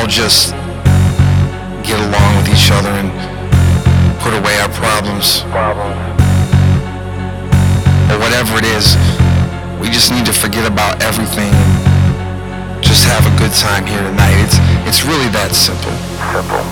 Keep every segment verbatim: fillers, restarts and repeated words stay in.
all just get along with each other and put away our problems. Or whatever it is, we just need to forget about everything and just have a good time here tonight. It's it's really that simple. Simple.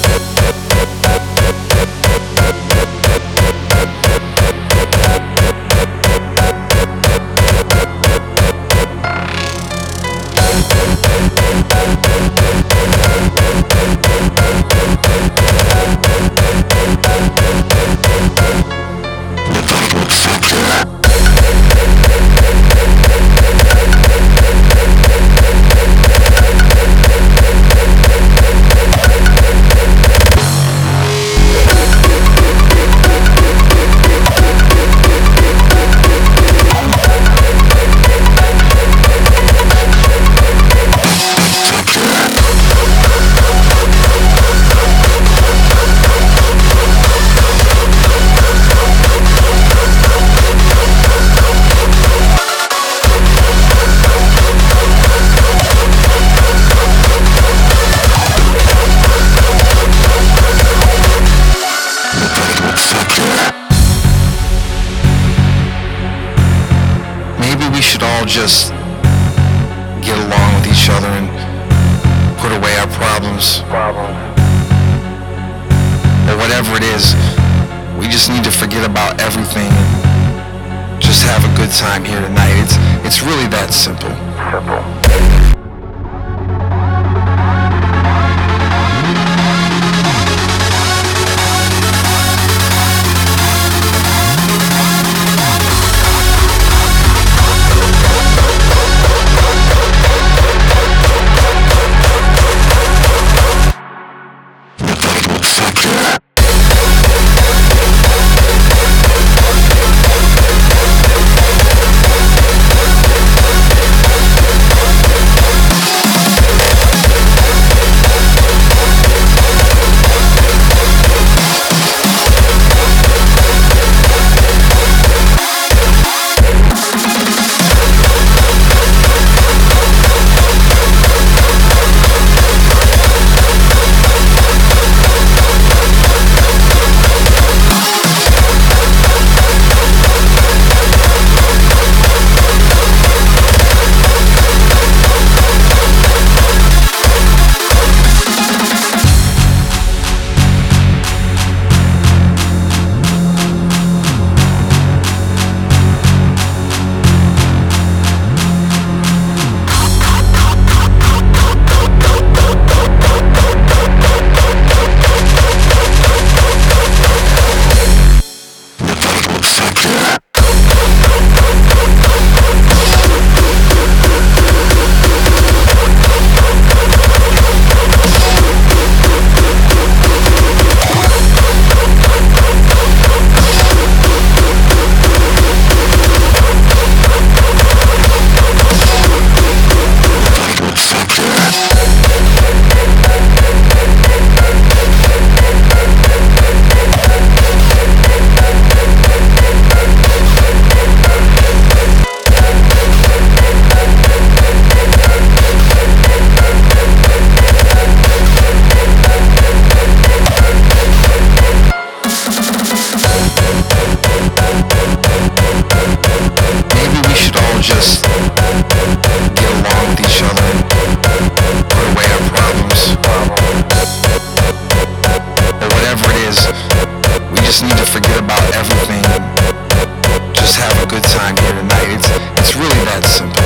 We should all just get along with each other and put away our problems. Or whatever it is, we just need to forget about everything and just have a good time here tonight. It's it's really that simple. Simple. Just get along with each other and put away our problems. Or whatever it is, we just need to forget about everything and just have a good time here tonight. It's, it's really that simple.